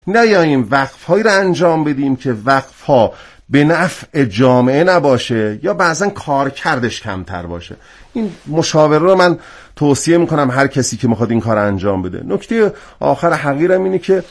نیاییم وقف‌هایی رو انجام بدیم که وقف‌ها به نفع جامعه نباشه یا بعضا کارکردش کمتر باشه. این مشاوره رو من توصیه میکنم هر کسی که میخواد این کار انجام بده. نکته آخر حقیرم اینه که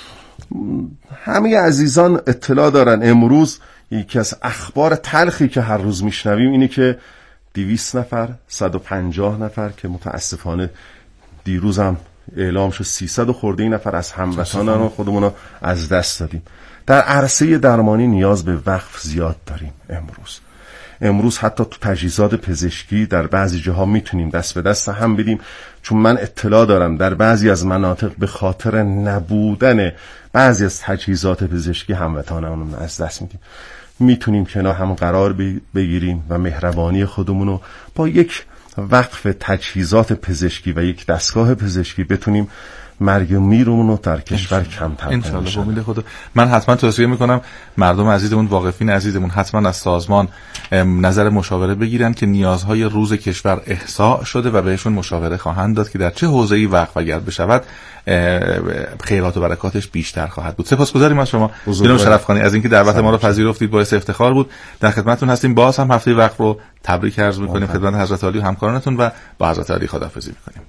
همه عزیزان اطلاع دارن امروز یکی از اخبار تلخی که هر روز میشنویم اینه که 200 نفر 150 نفر که متاسفانه دیروزم اعلام شد 300 خورده نفر از هموطنان خودمون رو از دست دادیم. در عرصه درمانی نیاز به وقف زیاد داریم. امروز حتی تو تجهیزات پزشکی در بعضی جاها میتونیم دست به دست هم بدیم، چون من اطلاع دارم در بعضی از مناطق به خاطر نبودن بعضی از تجهیزات پزشکی هموطنانمون از دست میدیم. میتونیم کنار هم قرار بگیریم و مهربانی خودمون رو با یک وقف تجهیزات پزشکی و یک دستگاه پزشکی بتونیم مرگ و میرمون رو در کشور کمتر کنیم. انشالله با امید خدا. من حتما توصیه میکنم مردم عزیزمون، واقفین عزیزمون، حتما از سازمان نظر مشاوره بگیرن که نیازهای روز کشور احصاء شده و بهشون مشاوره خواهند داد که در چه حوزه‌ای وقف اگر بشود خیرات و برکاتش بیشتر خواهد بود. سپاسگزاریم از شما جناب شرفخانی از اینکه دعوت ما رو پذیرفتید، باعث افتخار بود. در خدمتتون هستیم. باز هم هفته وقف رو تبریک عرض میکنیم خدمت حضرت عالی و همکارانتون و با حضرت عالی خداحافظی میکنیم.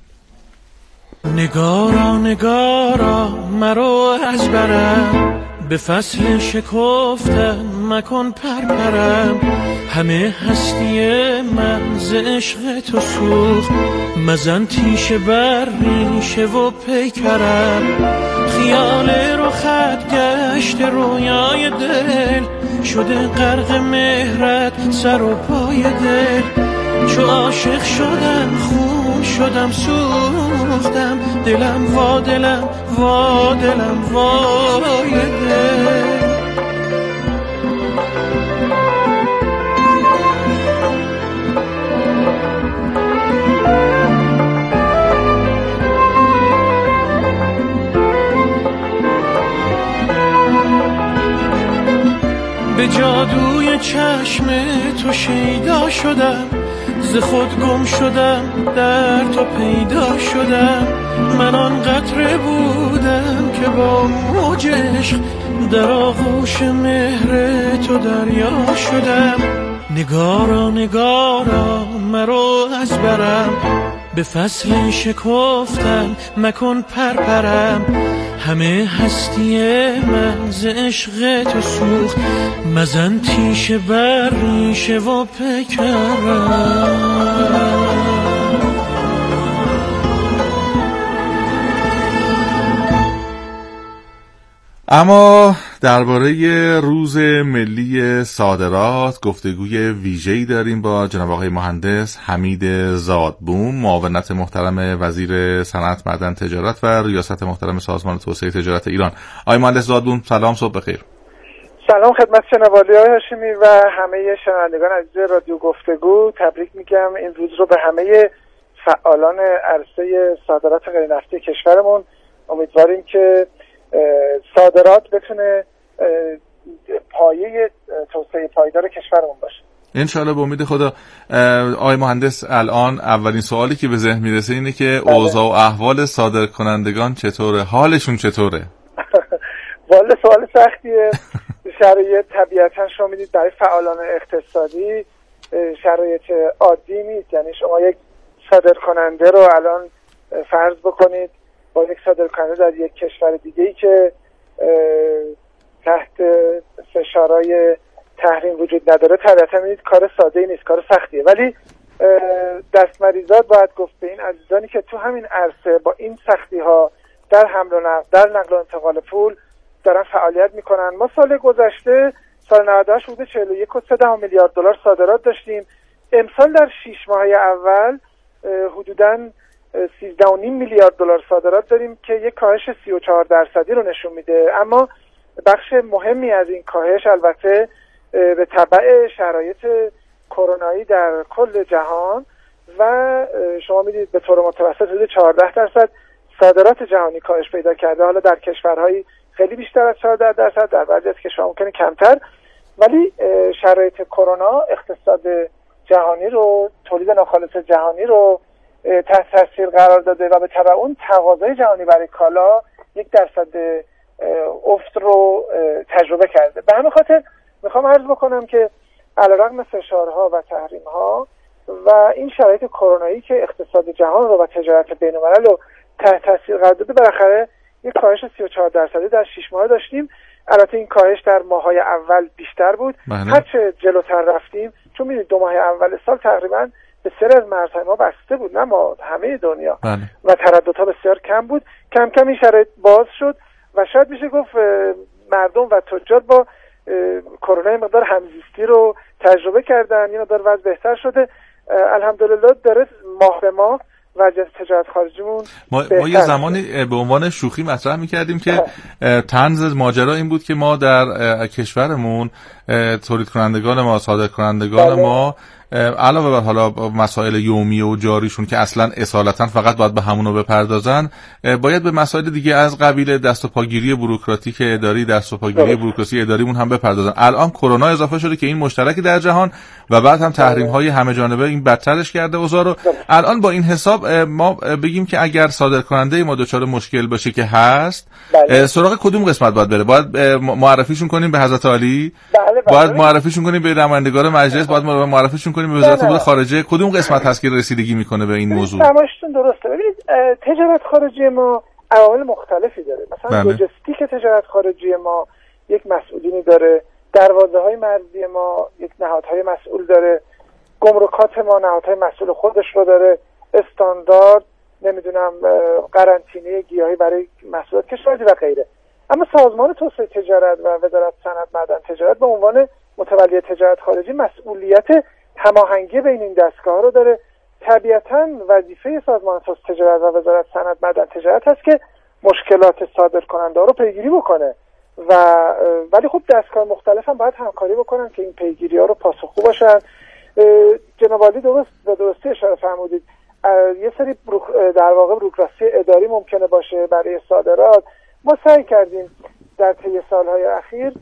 نگارا نگارا مرو از برم، به فصل شکفتن مکن پرپرم. همه هستی من ز عشق تو سوخت، مزن تیشه بر ریشه و پیکرم. خیال رخت گشت رویای دل، شده غرق مهرت سر و پای دل. چو عاشق شدم خون شدم سوختم، دلم وا دلم وا دلم وای دل. به جادوی چشم تو شیدا شدم، ز خود گم شدم در تو پیدا شدم. من آن قطره بودم که با موج عشق در آغوش مهر تو دریا شدم. نگارا نگارا مرو از برم، به فصل شکفتن مکن پرپرم. همه هستی من ز عشق تو سوخت، مزن تیشه بر ریشه و پیکرم. اما درباره روز ملی صادرات گفتگوی ویژه‌ای داریم با جناب آقای مهندس حمید زادبوم، معاونت محترم وزیر صنعت، معدن، تجارت و ریاست محترم سازمان توسعه تجارت ایران. آقای مهندس زادبوم سلام، صبح بخیر. سلام خدمت جناب عالی هاشمی و همه شنوندگان عزیز رادیو گفتگو. تبریک میگم این روز رو به همه فعالان عرصه صادرات غیر نفتی کشورمون. امیدواریم که صادرات بتونه پایه توسعه پایدار کشورمون باشه. انشالله به امید خدا. آقای مهندس، الان اولین سوالی که به ذهن میرسه اینه که اوضاع و احوال صادرکنندگان چطوره؟ حالشون چطوره؟ والا سوال سختیه. شرایط طبیعتا شما میدید برای فعالان اقتصادی شرایط عادی نیست. یعنی شما یک صادرکننده رو الان فرض بکنید با یک صادرکننده در یک کشور دیگه‌ای که تحت فشارهای تحریم وجود نداره، طبیعتا میدید کار ساده‌ای نیست، کار سختیه. ولی دستمریزات باید گفت به این عزیزانی که تو همین عرصه با این سختی‌ها در حمل و نقل، در نقل و انتقال پول دارن فعالیت میکنن. ما سال گذشته سال 98 حدود 41.3 میلیارد دلار صادرات داشتیم. امسال در 6 ماه اول حدوداً 13.5 میلیارد دلار صادرات داریم که یک کاهش 34% رو نشون میده. اما بخش مهمی از این کاهش البته به تبع شرایط کرونایی در کل جهان و شما میدید به طور متوسط حدود 14% صادرات جهانی کاهش پیدا کرده. حالا در کشورهای خیلی بیشتر از 14%، در بعضی از کشورها ممکنه کمتر. ولی شرایط کرونا اقتصاد جهانی رو، تولید ناخالص جهانی رو تحت تاثیر قرار داده و به تبع اون تقاضای جهانی برای کالا 1% افت رو تجربه کرده. به همین خاطر میخوام عرض بکنم که علیرغم فشارها و تحریم‌ها و این شرایط کرونایی که اقتصاد جهان رو و تجارت بین‌الملل رو تحت تاثیر قرار داده، بالاخره یک کاهش 34% در 6 ماه داشتیم. البته این کاهش در ماه‌های اول بیشتر بود. هرچه جلوتر رفتیم، چون می‌دونید 2 ماه اول سال تقریباً بسیار از مرزهای ما بسته بود، نه ما، همه دنیا، و ترددها بسیار کم بود. کم کم این شرایط باز شد و شاید میشه گفت مردم و تجار با کرونا مقدار همزیستی رو تجربه کردن، یه مقدار وضع بهتر شده. الحمدلله داره ماه به ماه وضع تجارت خارجیمون ما یه زمانی به عنوان شوخی مطرح می‌کردیم که طنز ماجرا این بود که ما در کشورمون تولید کنندگان ما، صادر کنندگان ما، علاوه بر حالا مسائل یومی و جاریشون که اصلا اصالتا فقط باید به همونو بپردازن، باید به مسائل دیگه از قبیل دست و پاگیری بوروکراتیک اداری، دست و پاگیری بوروکراسی اداریمون هم بپردازن. الان کرونا اضافه شده که این مشترک در جهان و بعد هم تحریم‌های همه جانبه این بدترش کرده اوضاع رو. الان با این حساب ما بگیم که اگر صادر کننده ما دچار مشکل باشه که هست، سراغ کدوم قسمت باید بره؟ باید معرفیشون کنیم به حضرت عالی؟ باید معرفیشون کنیم به نمایندگان مجلس؟ باید معرفیشون کنیم به وزارت امور خارجه؟ کدوم قسمت هست که رسیدگی میکنه به این موضوع؟ تماشتون درسته. ببینید تجارت خارجی ما عوامل مختلفی داره. مثلا لوجستیک تجارت خارجی ما یک مسئولینی داره، دروازه‌های مرزی ما یک نهادهای مسئول داره، گمرکات ما نهادهای مسئول خودش رو داره، استاندارد، نمیدونم قرنطینه گیاهی برای محصولات کشاورزی و غیره. اما سازمان توسعه تجارت و وزارت صنعت معدن تجارت به عنوان متولی تجارت خارجی مسئولیت هماهنگی بین این دستگاه‌ها رو داره. طبیعتاً وظیفه سازمان توسعه تجارت و وزارت صنعت معدن تجارت هست که مشکلات صادرکننده‌ها رو پیگیری بکنه ولی خب دستگاه مختلف هم باید همکاری بکنن که این پیگیری‌ها رو پاسخگو باشن. جناب عالی درستی اشاره فرمودید، یه سری در واقع بوروکراسی اداری ممکنه باشه برای صادرات. ما سعی کردیم در طی سالهای اخیر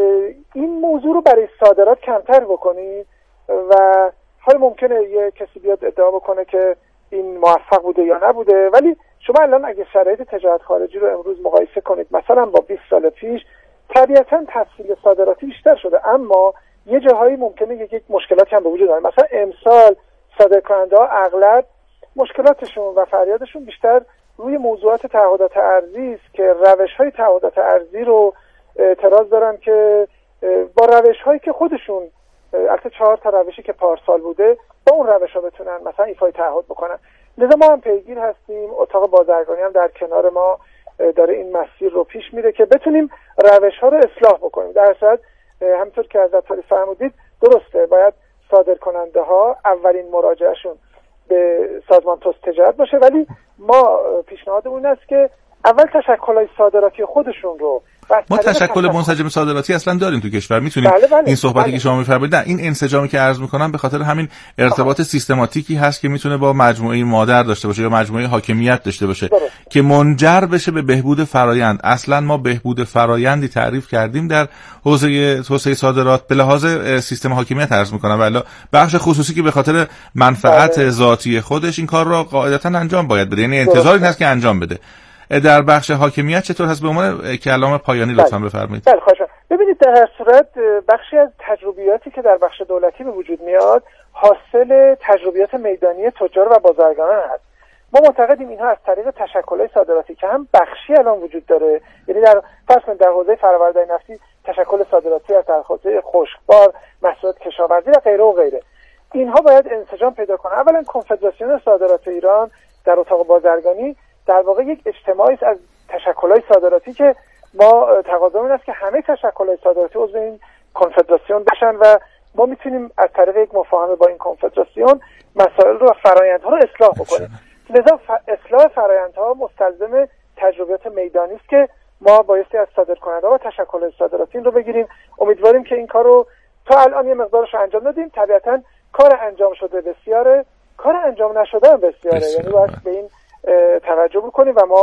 این موضوع رو برای صادرات کمتر بکنیم و حالا ممکنه یه کسی بیاد ادعا بکنه که این موفق بوده یا نبوده، ولی شما الان اگه شرایط تجارت خارجی رو امروز مقایسه کنید مثلا با 20 سال پیش، طبیعتاً تسهیل صادراتی بیشتر شده، اما یه جاهایی ممکنه یک مشکلاتی هم به وجود بیاد. مثلا امسال صادرکننده‌ها اغلب مشکلاتشون و فریادشون بیشتر روی موضوعات تعهدات ارزی است که روش‌های تعهدات ارزی رو اعتراض دارن که با روش‌هایی که خودشون، البته 4 تا روشی که پارسال بوده، با اون روش‌ها بتونن مثلا ایفای تعهد بکنن. لذا ما هم پیگیر هستیم، اتاق بازرگانی هم در کنار ما داره این مسیر رو پیش میره که بتونیم روش‌ها رو اصلاح بکنیم. در صورت همونطور که حضرت عالی فرمودید درسته، باید صادرکننده‌ها اولین مراجعهشون به سازمان توسعه تجارت باشه، ولی ما پیشنهادمون است که اول تشکل‌های صادراتی خودشون رو، ما تشکل منسجم صادراتی اصلا داریم تو کشور، میتونیم این صحبتی که شما می‌فرمایید، این انسجامی که عرض می‌کنم به خاطر همین ارتباط سیستماتیکی هست که میتونه با مجموعه مادر داشته باشه یا مجموعه حاکمیت داشته باشه که منجر بشه به بهبود فرآیند. اصلا ما بهبود فرآیندی تعریف کردیم در حوزه توسعه صادرات به لحاظ سیستم حاکمیت عرض می‌کنم، ولی بخش خصوصی که به خاطر منفعت ذاتی خودش این کار را قاعدتاً انجام باید بده، یعنی انتظار این هست که انجام بده. در بخش حاکمیت چطور هست؟ به عنوان کلام پایانی لطفاً بفرمایید. بله خواهش. ببینید در هر صورت بخشی از تجربیاتی که در بخش دولتی به وجود میاد حاصل تجربیات میدانی تجار و بازرگانان هست. ما معتقدیم اینها از طریق تشکل‌های صادراتی که هم بخشی الان وجود داره، یعنی در فرض کنید در حوزه فرآورده نفتی تشکل صادراتی از در حوزه خشکبار، محصولات کشاورزی و غیره و غیره، اینها باید انسجام پیدا کنه. اولا کنفدراسیون صادرات ایران در اتاق بازرگانی در واقع یک اجتماعی است از تشکل‌های صادراتی که ما تقاضا است که همه تشکل‌های صادراتی عضو این کنفدراسیون بشن و ما میتونیم از طریق یک مفاهمه با این کنفدراسیون مسائل رو و فرآیندها رو اصلاح بکنیم. لذا اصلاح فرآیندها مستلزم تجربیات میدانی است که ما بایستی از صادرکننده‌ها و تشکل‌های صادراتی رو بگیریم. امیدواریم که این کارو تا الان یه مقدارش انجام دادیم. طبیعتاً کار انجام شده بسیاره، کار انجام نشده هم بسیاره، یعنی باید به این توجه بکنیم و ما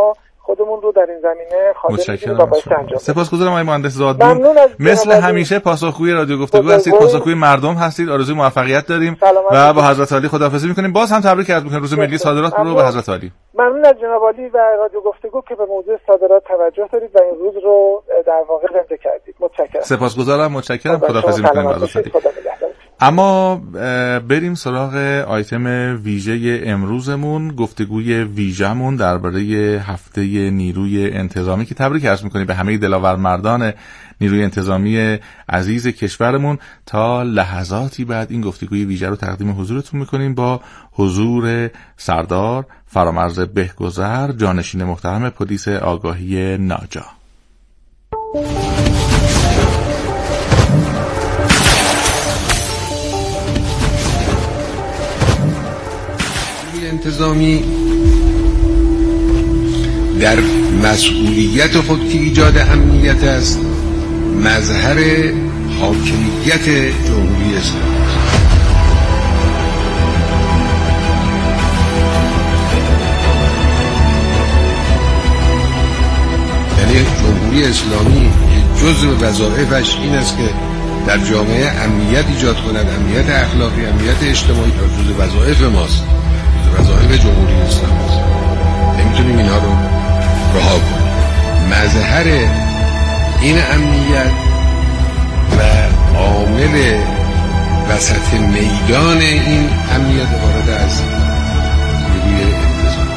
خودمون رو در این زمینه خاطر می‌گیریم و باید انجام. سپاسگزارم آقای مهندس زادپور. مثل همیشه پاسخگوی رادیو گفتگو هستید، پاسخگوی مردم هستید. آرزوی موفقیت داریم و با حضرت عالی خداحافظی می‌کنیم. باز هم تبریک عرض می‌کنم روز ملی صادرات رو به حضرت عالی. ممنون از جناب عالی و رادیو گفتگو که به موضوع صادرات توجه دارید و این روز رو در واقع زنده کردید. متشکرم. سپاسگزارم، متشکرم. خداحافظی می‌کنم با حضرت عالی. اما بریم سراغ آیتم ویژه امروزمون، گفتگوی ویژه‌مون درباره هفته نیروی انتظامی که تبریک عرض می‌کنیم به همه دلاورمردان نیروی انتظامی عزیز کشورمون. تا لحظاتی بعد این گفتگوی ویژه رو تقدیم حضورتون می‌کنیم با حضور سردار فرامرز بهگذر، جانشین محترم پلیس آگاهی ناجا. انتظامی در مسئولیت خود که ایجاد امنیت است مظهر حاکمیت جمهوری اسلامی است. یعنی جمهوری اسلامی جزء وظایفش این است که در جامعه امنیت ایجاد کند، امنیت اخلاقی، امنیت اجتماعی جزء وظایف ماست، وظایف جمهوری اسلامی است. نمیتونیم اینها رو رها کنیم. مظهر این امنیت و عامل وسط میدان این امنیت وارد از نیروی انتظامی.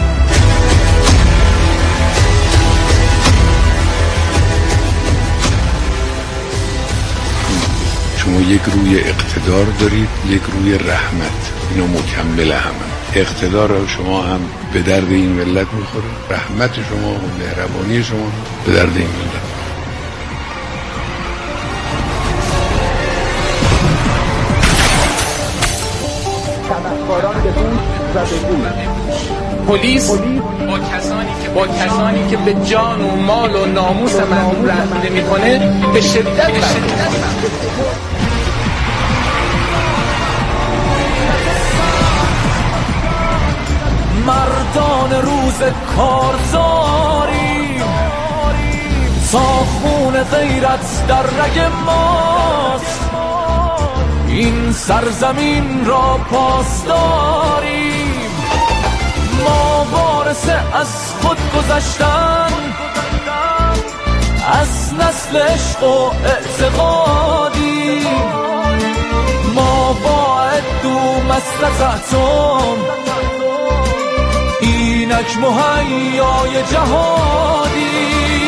شما یک روی اقتدار دارید، یک روی رحمت، اینو مکمل همه. اقتدار شما هم به درد این ملت میخوره، رحمت شما و مهربانی شما به درد این ملت. پلیس با کسانی که به جان و مال و ناموس مردم رحم نمی‌کنه به شدت مردان روز کارزاری تا خون غیرت در رگ ماست، این سرزمین را پاسداریم، ما وارث از خود گذشتن، از نسل عشق و اعتقادیم، ما با عدو مسلطتم اینک مهیای جهادی،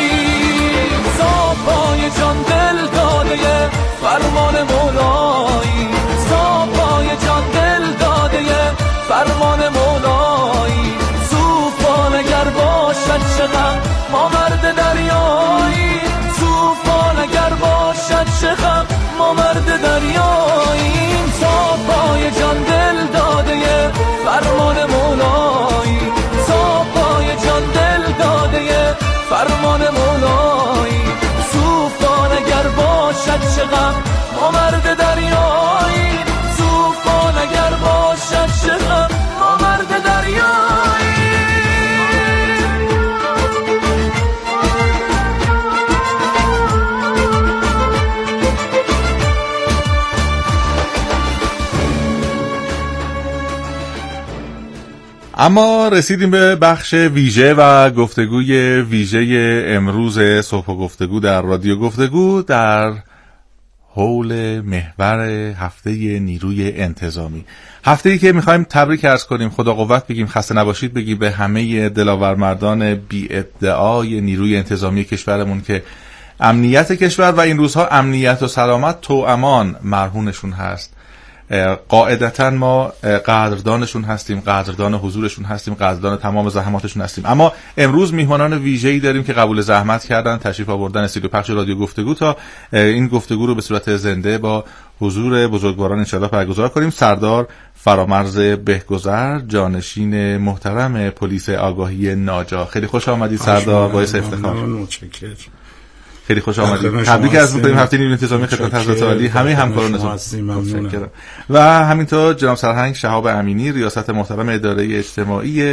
زابای جان دل داده فرمان مولایی، زابای جان دل داده فرمان مولایی، توفان اگر باشد چقدر ما مرد دریایی، توفان اگر باشد چقدر ما مرد دریایی، زابای جان دل داده فرمان مولایی، زابای جان دل داده فرمان مولایی، توفان اگر باشد چقدر ما مرد دریایی، توفان اگر باشد چقدر ما مرد دریایی. اما رسیدیم به بخش ویژه و گفتگوی ویژه امروز صبح و گفتگو در رادیو گفتگو در حول محور هفته نیروی انتظامی. هفته‌ای که می‌خوایم تبریک عرض کنیم، خدا قوت بگیم، خسته نباشید بگیم به همه دلاورمردان بی ادعای نیروی انتظامی کشورمون که امنیت کشور و این روزها امنیت و سلامت توامان مرهونشون هست. قاعدتاً ما قدردانشون هستیم، قدردان حضورشون هستیم، قدردان تمام زحماتشون هستیم. اما امروز میهمانان ویژه‌ای داریم که قبول زحمت کردن، تشریف آوردن استودیو پخش رادیو گفتگو تا این گفتگو رو به صورت زنده با حضور بزرگواران انشالله برگزار کنیم. سردار فرامرز بهگذر، جانشین محترم پلیس آگاهی ناجا. خیلی خوش آمدید سردار، باعث افتخار. متشکرم. خیلی خوش آمدید. تبریک عرض می‌کنیم هفته نیروی انتظامی خدمت حضرت عالی، همه همکارانتون. و همینطور جناب سرهنگ شهاب امینی، ریاست محترم اداره اجتماعی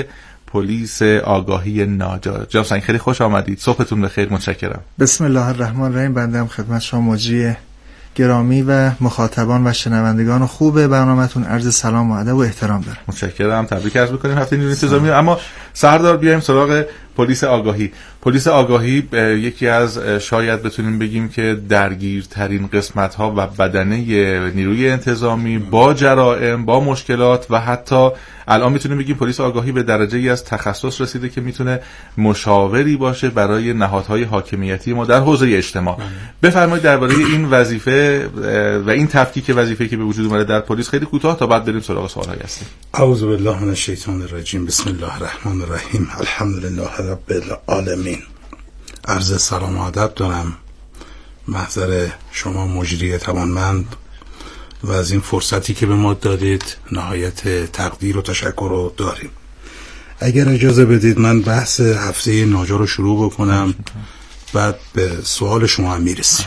پلیس آگاهی ناجا. جناب سنگ خیلی خوش آمدید، صبحتون بخیر، متشکرم. بسم الله الرحمن الرحیم. بنده هم خدمت شما مجری گرامی و مخاطبان و شنوندگان خوب برنامه‌تون عرض سلام و ادب و احترام دارم. متشکرم، تبریک عرض می‌کنیم هفته نیمه انتظامی. اما سردار بیایم سراغ پلیس آگاهی. پلیس آگاهی یکی از شاید بتونیم بگیم که درگیرترین قسمت‌ها و بدنه نیروی انتظامی با جرائم، با مشکلات و حتی الان میتونیم بگیم پلیس آگاهی به درجه‌ای از تخصص رسیده که میتونه مشاوری باشه برای نهادهای حاکمیتی ما در حوزه اجتماع. بفرمایید درباره این وظیفه و این تفکیک وظیفه‌ای که به وجود اومده در پلیس خیلی کوتاه تا بعد بریم سراغ سوال‌های هستیم. اعوذ بالله من الشیطان الرجیم. بسم الله الرحمن الرحیم. الحمدلله رب العالمین. عرض سلام و ادب دارم محضر شما مجری توانمند و از این فرصتی که به ما دادید نهایت تقدیر و تشکر رو داریم. اگر اجازه بدید من بحث هفته ناجا رو شروع بکنم، بعد به سوال شما هم میرسیم.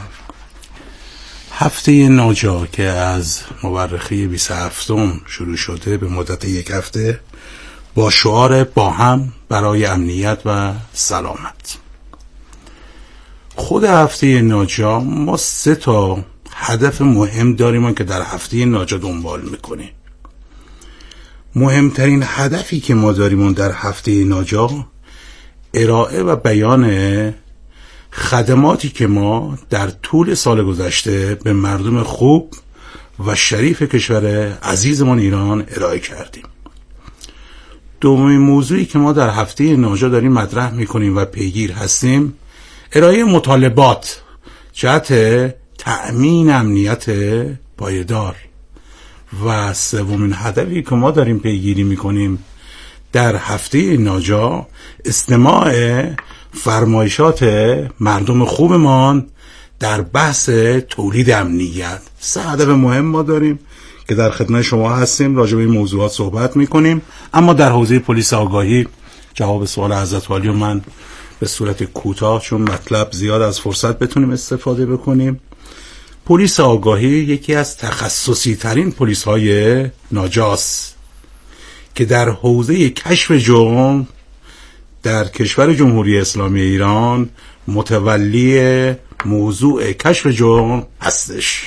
هفته ناجا که از مورخه 27م شروع شده به مدت یک هفته با شعار با هم برای امنیت و سلامت. خود هفته ناجا ما 3 تا هدف مهم داریم که در هفته ناجا دنبال میکنیم. مهمترین هدفی که ما داریم در هفته ناجا ارائه و بیان خدماتی که ما در طول سال گذشته به مردم خوب و شریف کشور عزیزمان ایران ارائه کردیم. دومین موضوعی که ما در هفته ناجا داریم مطرح میکنیم و پیگیر هستیم ارائه مطالبات جهت تأمین امنیت پایدار و سومین هدفی که ما داریم پیگیری میکنیم در هفته ناجا استماع فرمایشات مردم خوبمان در بحث تولید امنیت. 3 هدف مهم ما داریم که در خدمت شما هستیم، راجع به این موضوعات صحبت میکنیم. اما در حوزه پلیس آگاهی جواب سوال حضرت عالی من به صورت کوتاه، چون مطلب زیاد از فرصت بتونیم استفاده بکنیم. پلیس آگاهی یکی از تخصصی ترین پلیس های ناجاست که در حوزه کشف جرم در کشور جمهوری اسلامی ایران متولی موضوع کشف جرم هستش.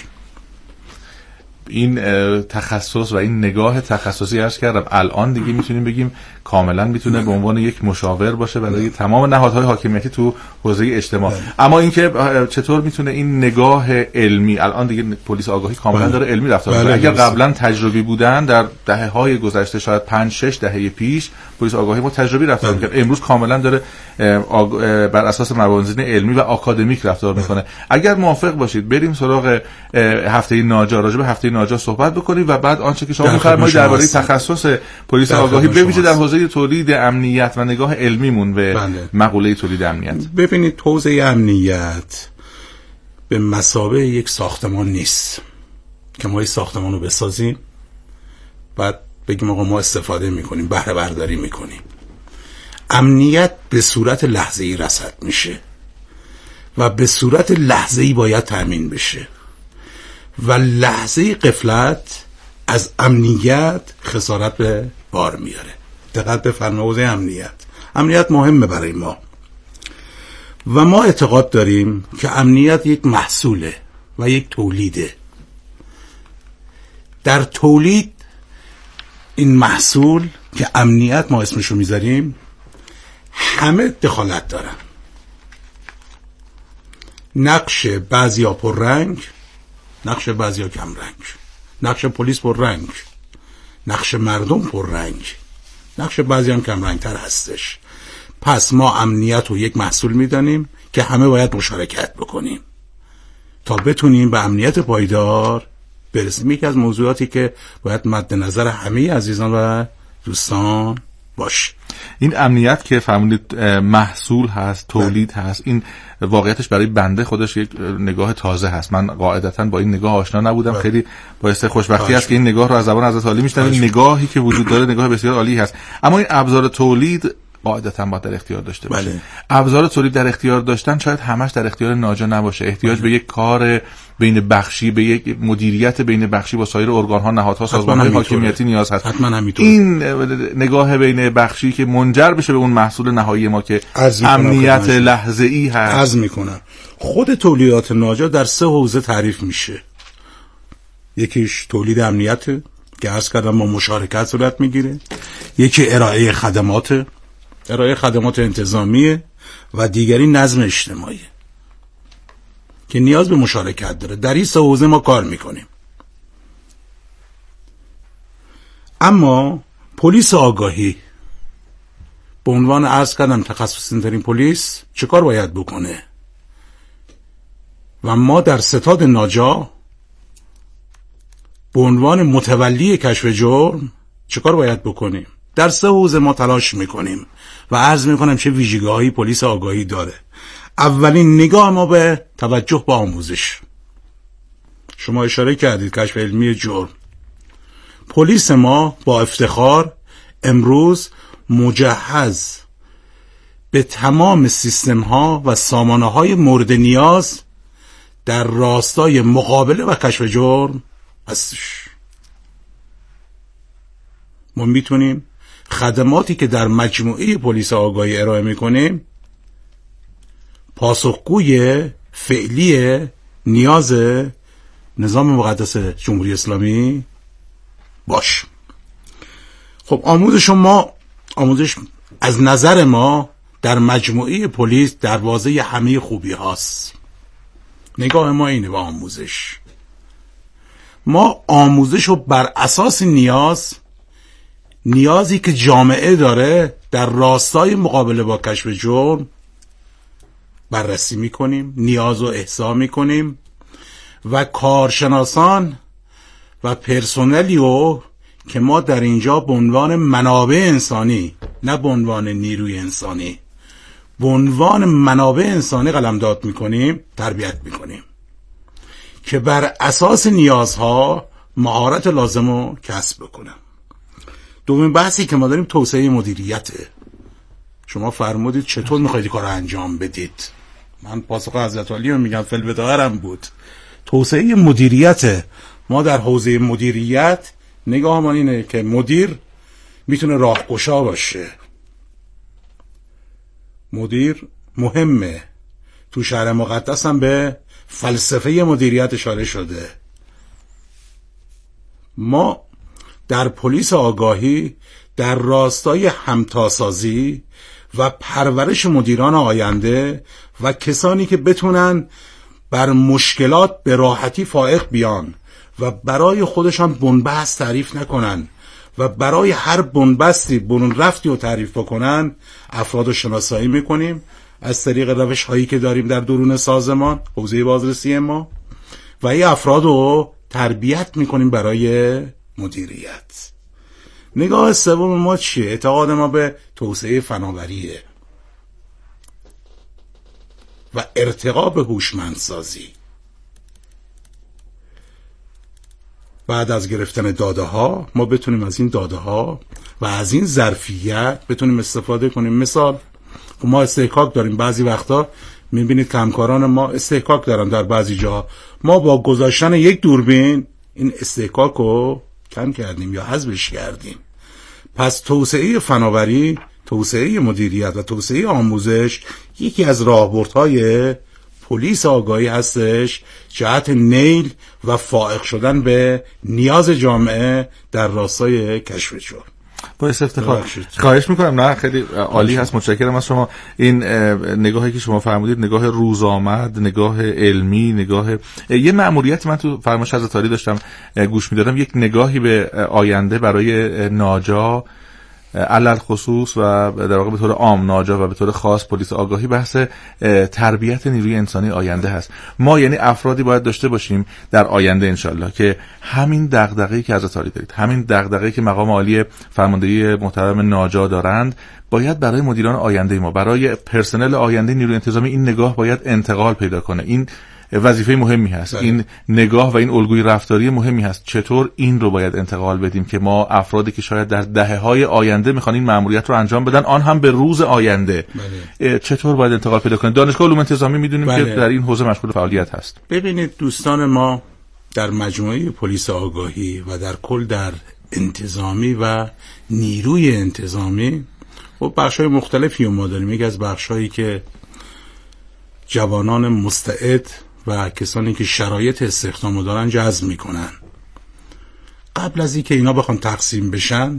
این تخصص و این نگاه تخصصی عرض کردم الان دیگه میتونیم بگیم کاملا میتونه به عنوان یک مشاور باشه برای تمام نهادهای حاکمیتی تو حوزه اجتماع. اما اینکه چطور میتونه این نگاه علمی، الان دیگه پلیس آگاهی کاملا داره علمی رفتار میکنه. اگر قبلا تجربی بودن در دهه‌های گذشته، شاید 5-6 دهه پیش، پلیس آگاهی ما تجربی رفتار میکنه. امروز کاملا داره بر اساس موازین علمی و آکادمیک رفتار میکنه. اگر موافق باشید بریم سراغ هفته ناجا، راجع به هفته ناجا صحبت بکنیم و بعد آنچه که شما می‌فرمایید درباره تخصص پلیس آگاهی به ویژه در حوزه تولید امنیت و نگاه علمیمون به مقوله تولید امنیت. ببینید، حوزه امنیت به مثابه یک ساختمان نیست که ما این ساختمان رو بسازیم بعد بگیم آقا ما استفاده میکنیم، بهره برداری میکنیم. امنیت به صورت لحظه‌ای رصد میشه و به صورت لحظه‌ای باید تامین بشه و لحظه غفلت از امنیت خسارت به بار میاره. دقت بفرمایید، حوزه امنیت مهمه برای ما و ما اعتقاد داریم که امنیت یک محصوله و یک تولیده. در تولید این محصول که امنیت ما اسمشو میذاریم همه دخالت دارن. نقش بعضیا پررنگ، نقش بعضیا کم رنگ، نقش پلیس پررنگ، نقش مردم پررنگ، نقش بعضی هم کم رنگ تر هستش. پس ما امنیت رو یک محصول میدانیم که همه باید مشارکت بکنیم تا بتونیم به امنیت پایدار برسیم. یکی از موضوعاتی که باید مد نظر همه عزیزان و دوستان باشه. این امنیت که فرمودید محصول هست، تولید هست، این واقعیتش برای بنده خودش یک نگاه تازه هست. من قاعدتاً با این نگاه آشنا نبودم. خیلی باعث خوشبختی است که این نگاه رو از زبان حضرت عالی میشنویم. نگاهی که وجود داره نگاه بسیار عالی هست. اما این ابزار تولید قاعدتاً باید در اختیار داشته باشه. ابزار تولید در اختیار داشتن شاید همش در اختیار ناجا نباشه. احتیاج به یک کار بین بخشی، به یک مدیریت بین بخشی با سایر ارگان‌ها، نهادها، سازمان‌های حاکمیتی نیاز هست. این نگاه بین بخشی که منجر بشه به اون محصول نهایی ما که امنیت لحظه‌ای هست. عرض میکنم خود تولیدات ناجا در 3 حوزه تعریف میشه. یکیش تولید امنیت که عرض کردم با مشارکت صورت میگیره، یکی ارائه خدمات انتظامیه و دیگری نظم اجتماعی که نیاز به مشارکت داره. در این 3 حوزه ما کار میکنیم. اما پلیس آگاهی به عنوان عرض کردم تخصصی ترین پلیس چه کار باید بکنه و ما در ستاد ناجا به عنوان متولی کشف جرم چه کار باید بکنیم؟ در 3 حوزه ما تلاش میکنیم و عرض میکنم چه ویژگی‌هایی پلیس آگاهی داره. اولین نگاه ما به توجه به آموزش. شما اشاره کردید کشف علمی جرم. پلیس ما با افتخار امروز مجهز به تمام سیستم‌ها و سامانه‌های مورد نیاز در راستای مقابله و کشف جرم هستش. ما میتونیم خدماتی که در مجموعه پلیس آگاهی ارائه میکنیم پاسخگوی فعلی نیاز نظام مقدس جمهوری اسلامی باش. خب آموزش از نظر ما در مجموعه پلیس دروازه همه خوبی هاست. نگاه ما اینه به آموزش. ما آموزش رو بر اساس نیازی که جامعه داره در راستای مقابله با کشف جرم بررسی میکنیم، نیاز رو احصا میکنیم و کارشناسان و پرسنلی رو که ما در اینجا به عنوان منابع انسانی، نه به عنوان نیروی انسانی، به عنوان منابع انسانی قلمداد میکنیم، تربیت میکنیم که بر اساس نیازها مهارت لازم رو کسب بکنم. دومین بحثی که ما داریم توسعه مدیریته. شما فرمودید چطور میخواید کار رو انجام بدید. من پاسخ حضرت علی رو میگم فل بداهرم بود. توسعه مدیریت. ما در حوزه مدیریت نگاه ما اینه که مدیر میتونه راهگشا باشه. مدیر مهمه. تو شهر مقدس هم به فلسفه مدیریت اشاره شده. ما در پلیس آگاهی در راستای همتاسازی و پرورش مدیران آینده و کسانی که بتونن بر مشکلات به راحتی فائق بیان و برای خودشان بنبست تعریف نکنن و برای هر بنبستی برون رفتی و تعریف بکنن افراد رو شناسایی میکنیم از طریق روش هایی که داریم در درون سازمان حوزه بازرسی ما و این افراد رو تربیت میکنیم برای مدیریت. نگاه سوم ما چیه؟ اعتقاد ما به توسعه فناوریه و ارتقا به هوشمندسازی. بعد از گرفتن داده ها ما بتونیم از این داده ها و از این ظرفیت بتونیم استفاده کنیم. مثال ما استحقاق داریم، بعضی وقتا میبینید که همکاران ما استحقاق دارن در بعضی جا، ما با گذاشتن یک دوربین این استحقاق رو کم کردیم یا حذفش کردیم. پس توسعه فناوری، توسعه مدیریت و توسعه آموزش یکی از راهبردهای پلیس آگاهی هستش جهت نیل و فائق شدن به نیاز جامعه در راستای کشف جرم. باعث افتخار. خواهش میکنم. نه خیلی عالی هست، متشکرم از شما. این نگاهی که شما فرمودید نگاه روزآمد، نگاه علمی، نگاه یه مأموریت من تو فرمایش حضرت علی داشتم گوش میدادم، یک نگاهی به آینده برای ناجا علل خصوص و در واقع به طور عام ناجا و به طور خاص پلیس آگاهی بحث تربیت نیروی انسانی آینده هست. ما یعنی افرادی باید داشته باشیم در آینده انشالله که همین دغدغه‌ای که حضرت علی دارید، همین دغدغه‌ای که مقام عالی فرماندهی محترم ناجا دارند، باید برای مدیران آینده ما، برای پرسنل آینده نیروی انتظامی این نگاه باید انتقال پیدا کنه. این وظیفه مهمی هست. این نگاه و این الگوی رفتاری مهمی هست. چطور این رو باید انتقال بدیم که ما افرادی که شاید در دهه‌های آینده میخوان این مأموریت رو انجام بدن، آن هم به روز آینده، چطور باید انتقال پیدا کنه؟ دانشگاه علوم انتظامی میدونیم که در این حوزه مشغول فعالیت هست. ببینید دوستان ما در مجموعه پلیس آگاهی و در کل در انتظامی و نیروی انتظامی و بخش‌های مختلفی ما داریم. یکی از بخش‌هایی که جوانان مستعد و کسانی که شرایط استخدام دارن جذب میکنن. قبل از اینکه اینا بخوان تقسیم بشن،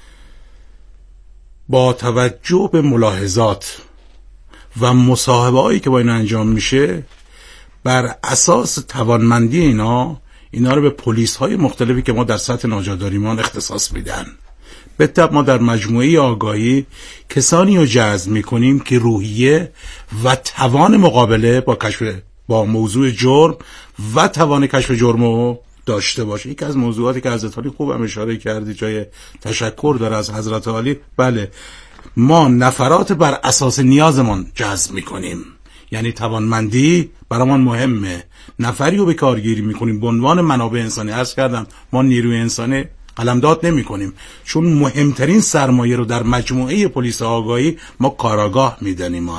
با توجه به ملاحظات و مصاحبه‌هایی که با اینا انجام میشه، بر اساس توانمندی اینا رو به پلیس‌های مختلفی که ما در سطح ناجاداریمان اختصاص میدن. به طب ما در مجموعه آگاهی کسانی رو جذب میکنیم که روحیه و توان مقابله با موضوع جرم و توان کشف جرم رو داشته باشه. یک از موضوعاتی که حضرت علی خوب هم اشاره کردی، جای تشکر داره از حضرت علی. بله، ما نفرات بر اساس نیازمان جذب میکنیم، یعنی توانمندی برامون مهمه. نفری رو به کارگیری میکنیم به عنوان منابع انسانی. عرض کردم ما نیروی انسانی قلمداد نمی کنیم، چون مهمترین سرمایه رو در مجموعه پلیس آگاهی ما کاراگاه میدانیم.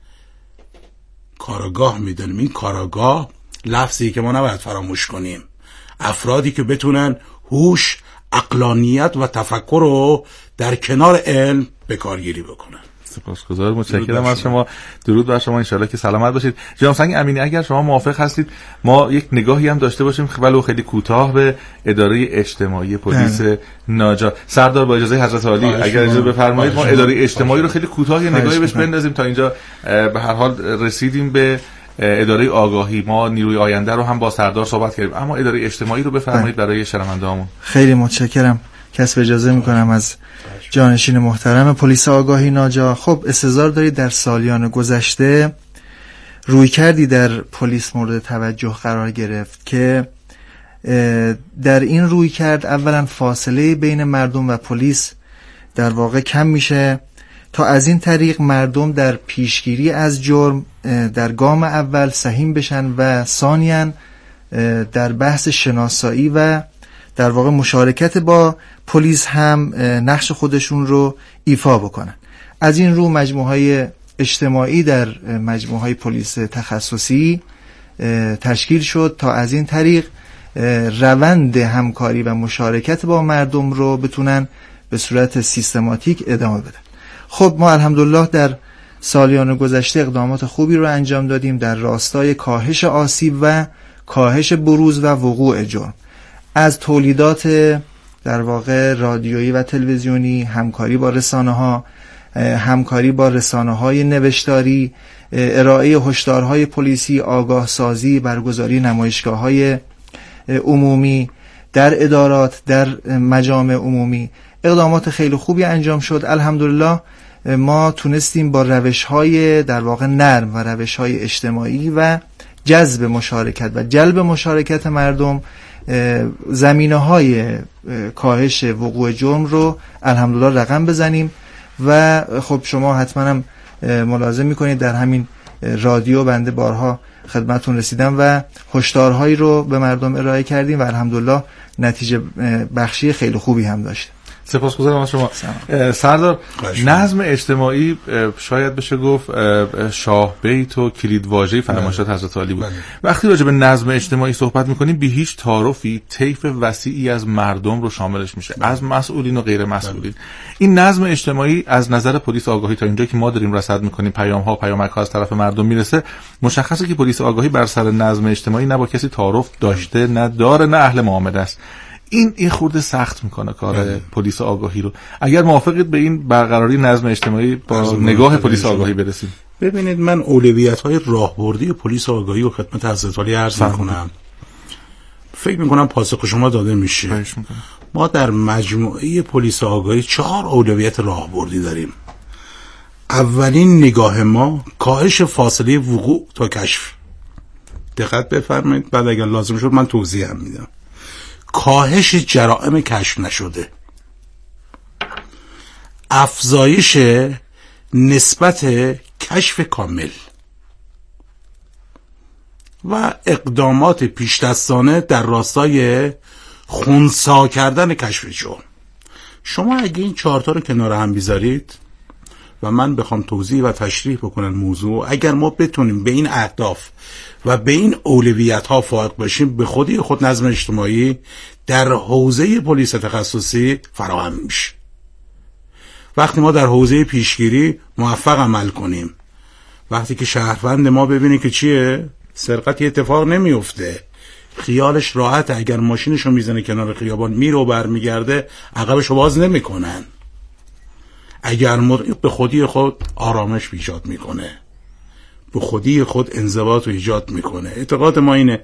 این کاراگاه لفظی که ما نباید فراموش کنیم. افرادی که بتونن هوش، عقلانیت و تفکر رو در کنار علم به کارگیری بکنن. سپاسگزارم، متشکرم از شما. درود بر شما، ان شاءالله که سلامت باشید. جناب سنگ امینی، اگر شما موافق هستید ما یک نگاهی هم داشته باشیم ولو خیلی کوتاه به اداره اجتماعی پلیس ناجا. سردار با اجازه حضرت عالی اگر اجازه بفرمایید ما اداره اجتماعی رو خیلی کوتاه یه نگاهی بهش بندازیم. تا اینجا به هر حال رسیدیم به اداره آگاهی، ما نیروی آینده رو هم با سردار صحبت کردیم، اما اداره اجتماعی رو بفرمایید برای شنونده‌هامون. خیلی متشکرم. کسب اجازه میکنم از جانشین محترم پلیس آگاهی ناجا. خب استظهار دارید در سالیان گذشته روی کردی در پلیس مورد توجه قرار گرفت که در این روی کرد اولا فاصله بین مردم و پلیس در واقع کم میشه تا از این طریق مردم در پیشگیری از جرم در گام اول سهیم بشن و ثانیاً در بحث شناسایی و در واقع مشارکت با پلیس هم نقش خودشون رو ایفا بکنن. از این رو مجموعه‌های اجتماعی در مجموعه‌های پلیس تخصصی تشکیل شد تا از این طریق روند همکاری و مشارکت با مردم رو بتونن به صورت سیستماتیک ادامه بدن. خب ما الحمدلله در سالیان گذشته اقدامات خوبی رو انجام دادیم در راستای کاهش آسیب و کاهش بروز و وقوع جرم. از تولیدات در واقع رادیویی و تلویزیونی، همکاری با رسانه‌ها، همکاری با رسانه‌های نوشتاری، ارائه هشدارهای پلیسی، آگاه سازی، برگزاری نمایشگاه‌های عمومی در ادارات، در مجامع عمومی، اقدامات خیلی خوبی انجام شد. الحمدلله ما تونستیم با روش‌های در واقع نرم و روش‌های اجتماعی و جذب مشارکت و جلب مشارکت مردم زمینه‌های کاهش وقوع جرم رو الحمدلله رقم بزنیم. و خب شما حتما هم ملاحظه می‌کنید در همین رادیو بنده بارها خدمتتون رسیدم و هشدارهایی رو به مردم ارائه کردیم و الحمدلله نتیجه بخشی خیلی خوبی هم داشت. سپاسگزارم از شما. سردار، نظم اجتماعی شاید بشه گفت شاه بیت و کلیدواژه فرمایشات حضرت علی بود. وقتی راجع به نظم اجتماعی صحبت می‌کنیم بی هیچ تعارفی طیف وسیعی از مردم رو شاملش میشه، از مسئولین و غیر مسئولین. این نظم اجتماعی از نظر پلیس آگاهی تا اینجا که ما داریم رصد می‌کنیم پیام‌ها پیامک‌ها از طرف مردم میرسه، مشخصه که پلیس آگاهی بر سر نظم اجتماعی نه با کسی تعارف داشته، نه داره، نه اهل معامله است. این خورده سخت میکنه کار پلیس آگاهی رو. اگر موافقید به این برقراری نظم اجتماعی با نگاه پلیس آگاهی برسیم. ببینید من اولویت‌های راهبردی پلیس آگاهی رو خدمت حضرت علی عرض میکنم. فکر میکنم پاسخ شما داده میشه. ما در مجموعه پلیس آگاهی 4 اولویت راهبردی داریم. اولین نگاه ما کاهش فاصله وقوع تا کشف. دقت بفرمایید، بعد اگر لازم شد من توضیح هم میدم. کاهش جرائم کشف نشده، افزایش نسبت کشف کامل، و اقدامات پیش‌دستانه در راستای خنثی کردن کشف جرم. شما اگه این چهارتا رو کنار هم بیذارید و من بخوام توضیح و تشریح بکنم موضوع، اگر ما بتونیم به این اهداف و به این اولویت ها فائق باشیم، به خودی خود نظم اجتماعی در حوزه پلیس تخصصی فراهم میشه. وقتی ما در حوزه پیشگیری موفق عمل کنیم، وقتی که شهروند ما ببینه که چیه، سرقتی اتفاق نمیفته، خیالش راحته، اگر ماشینشو میزنه کنار خیابان میره و برمیگرده، عقبشو باز نمیکنن، اگر به خودی خود آرامش ایجاد میکنه، به خودی خود انضباط رو ایجاد میکنه. اعتقاد ما اینه